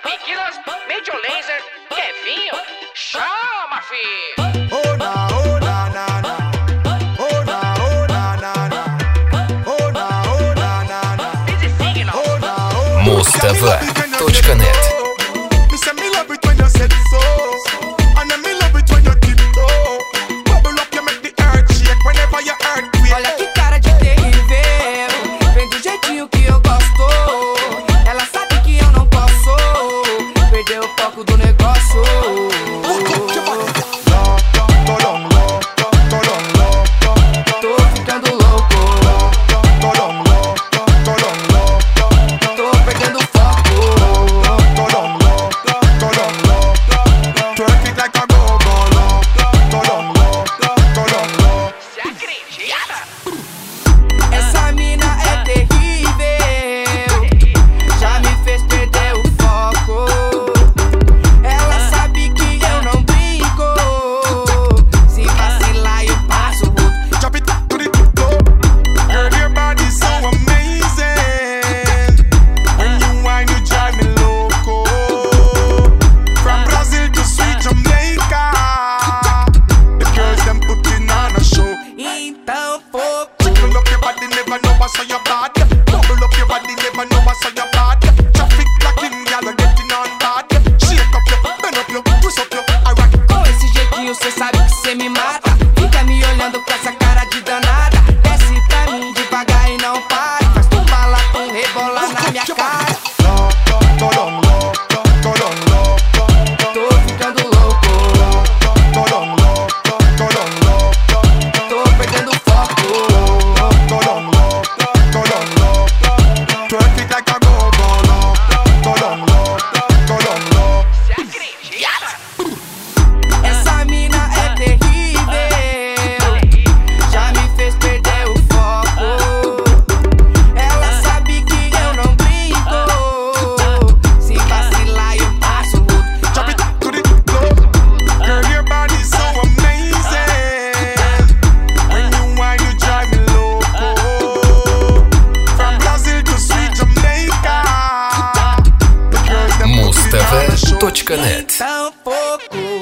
Piquilas, Major Lazer, Kevinho, chama, fi! Oh na, oh na, na, na. Oh na, oh na, na, na. Oh na, oh na, na, na. Busy Signal. Oh na, oh na. Mustava.net. Me say me love it when you said so, and then me love it when you tiptoe. Bubble up, you make the earth shake whenever you earthquake. Olha que cara de terrível, vem do jeitinho que eu gosto. Ela sabe que eu não posso perder o foco do negócio. Tô ficando louco, tô perdendo foco. Twerk it like a go-go, Cê acredita? Essa mina é terrível, já me fez perder o foco. Ela sabe que eu não brinco, se vacilar eu passo o rodo. Drop it to the floor. Girl, your body's so amazing. When you whine, you drive me loco. From Brazil to sweet Jamaica, the girls them putting on a show. Então foco. Jiggle up your body, never know what's on your bad. Bubble up your body, never know what's on your bad. Traffic blocking, y'all are getting on bad. Shake up your, bend up your, twist up your, alright. Com esse jeitinho cê sabe que cê me mata. Fica me olhando com essa cara de danada. Desce pra mim devagar e não para. Faz tu bala com rebolar na minha cara. Tô ficando louco, tô perdendo foco. Twerk it like a Cê acredita? Essa mina é terrível, já me fez perder o foco. Ela sabe que eu não brinco, se vacilar eu passo o rodo. Drop it to the floor. Girl, your body's so amazing. When you whine, you drive me loco. From Brazil to sweet Jamaica, the girls them putting on a show. Mustava.net. Então pouco.